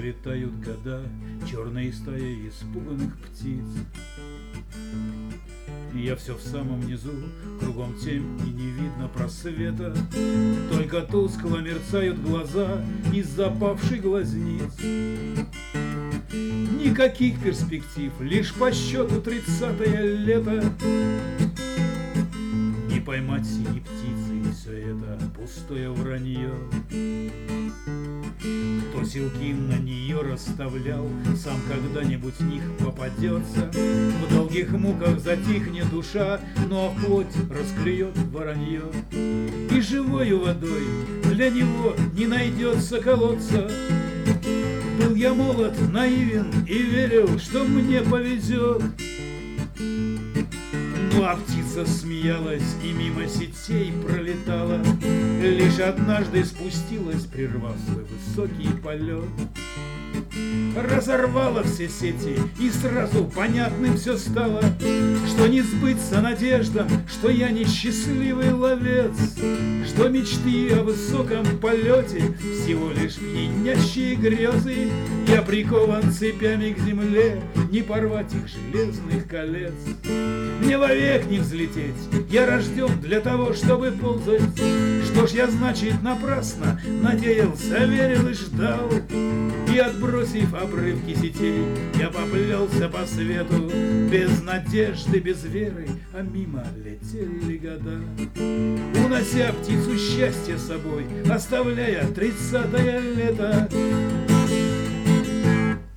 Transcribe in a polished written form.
пролетают года, черные стаи испуганных птиц. Я все в самом низу, кругом тень и не видно просвета, только тускло мерцают глаза из запавших глазниц. Никаких перспектив, лишь по счету 30-е лето. Не поймать синей птицы, все это пустое вранье. Кто силки на нее расставлял, сам когда-нибудь в них попадется. В долгих муках затихнет душа, но в плоть расклюет воронье. И живою водой для него не найдется колодца. Был я молод, наивен и верил, что мне повезет. Ну а птица смеялась и мимо сетей пролетала, лишь однажды спустилась, прервав свой высокий полет. Разорвала все сети, и сразу понятным все стало, что не сбыться надеждам, что я несчастливый ловец, что мечты о высоком полете всего лишь пьянящие грезы. Я прикован цепями к земле, не порвать их железных колец. Мне вовек не взлететь, я рожден для того, чтобы ползать. Что ж я, значит, напрасно надеялся, верил и ждал. И отбросив обрывки сетей, я поплелся по свету, без надежды, без веры, а мимо летели года. Унося птицу счастья с собой, оставляя 30-е лето.